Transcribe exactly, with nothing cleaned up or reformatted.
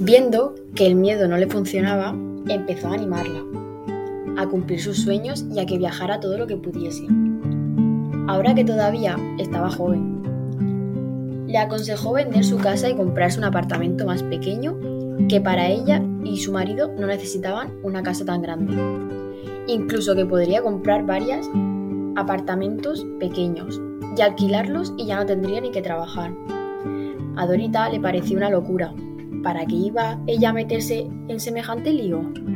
Viendo que el miedo no le funcionaba, empezó a animarla, a cumplir sus sueños y a que viajara todo lo que pudiese. Ahora que todavía estaba joven, le aconsejó vender su casa y comprarse un apartamento más pequeño, que para ella y su marido no necesitaban una casa tan grande. Incluso que podría comprar varios apartamentos pequeños y alquilarlos y ya no tendría ni que trabajar. A Dorita le pareció una locura. ¿Para qué iba ella a meterse en semejante lío?